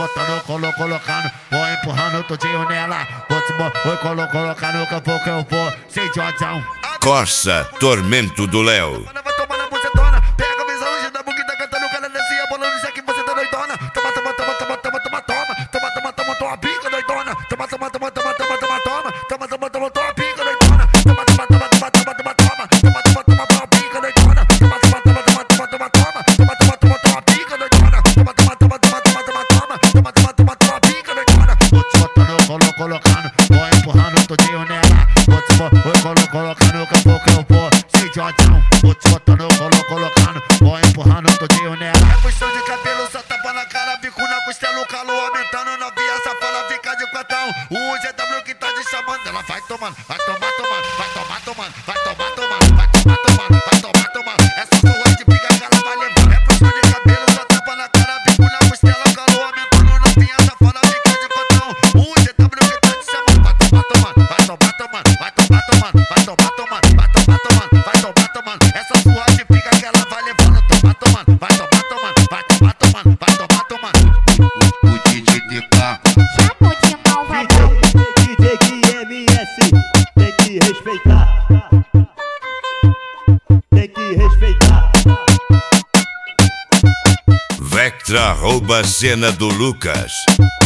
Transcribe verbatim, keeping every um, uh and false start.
botando, colo, colocando, vou empurrando tudinho nela. Vou te bo- vou colo, colocando, que eu vou, que eu vou, sem jojão. Corsa, Tormento do Léo. Vai tomando bucetona, pega a visão, gira a buquita cantando, cara descia, bolando, já que você tá doidona. Toma, toma, toma, toma, toma, toma, toma, toma, toma, toma, toma, pica doidona. Toma, toma, toma, toma, toma, toma, toma, toma, toma, toma, toma, pica doidona. Toma, toma, toma, toma, toma, toma, toma, toma, toma, toma, toma, pica doidona. Toma, toma, toma, toma, toma, toma, toma, toma, toma, toma, toma, pica doidona. Toma, toma, toma, toma, toma, toma, toma, toma, toma, toma, toma, pica doidona. Vou te botando, colo, colocando, vou empurrando tudinho nela. Vou te bo- vou colo, colocando, que eu vou, que eu vou, sem jojão. Vou te botando, colo, colocando, vou empurrando tudinho nela. É puxão de cabelo, só tapa na cara, bico na costela, o calor aumentando, novinha, essa fala fica de quatão. O G W que tá te chamando, ela vai tomando, vai tomar, tomando, vai tomar, tomando, vai tomar, tomando, vai tomar, tomando, vai tomar, tomando. Essa surra de pica que ela vai levar. É puxão de cabelo, só tapa na cara, bico na costela, o calor aumentando, novinha, essa fala fica de quatão. O G W que tá te chamando, vai tomar, tomando, vai tomar, tomando, vai tomar, tomando, vai tomar, tomando, vai tomar, tomando, vai tomar, tomando. Essa surra de pica que ela vai levando, tomar, tomando, vai tomar, tomando, vai tomar, tomando, vai tomar, tomando. O D J D K. Chamo de malvadão. D J que M S tem que respeitar. Tem que respeitar. Vectra rouba a cena do Lucas.